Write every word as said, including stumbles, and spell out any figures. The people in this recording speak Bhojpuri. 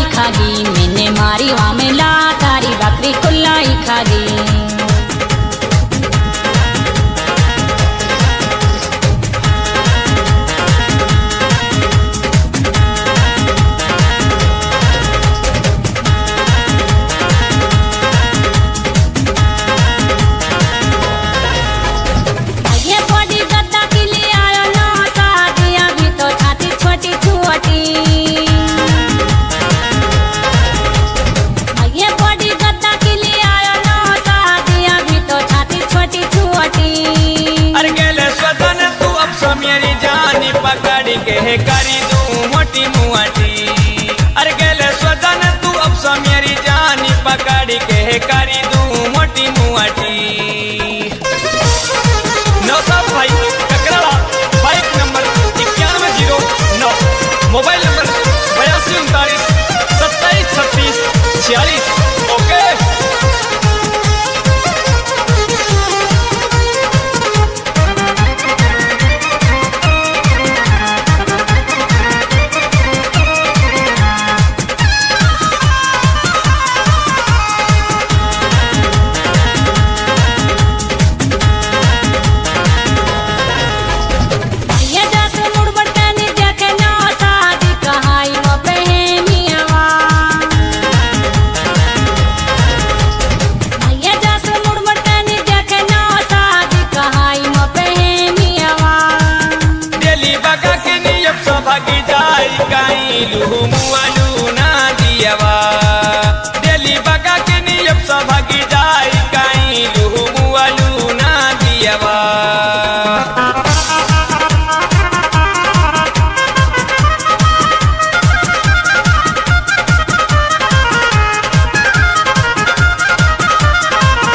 कुल्लाई खागी मैंने मारी वहाँ में ला तारी बकरी कुल्लाई खागी। पकड़ी के है करी दूं मोटी मुआटी। अरे गेले स्वदन तू अब सा मेरी जानी पकड़ी के है करी दूं मोटी मुआटी। नौ साहब भाई ककराला बाइक नंबर इक्यानवे जीरो नौ, मोबाइल नंबर बयासी उनतालीस सत्ताईस छत्तीस छियालीस। ओके दिल्ली बगा के नियम सभा की जाई काई लुहु मुआलू ना दियावा।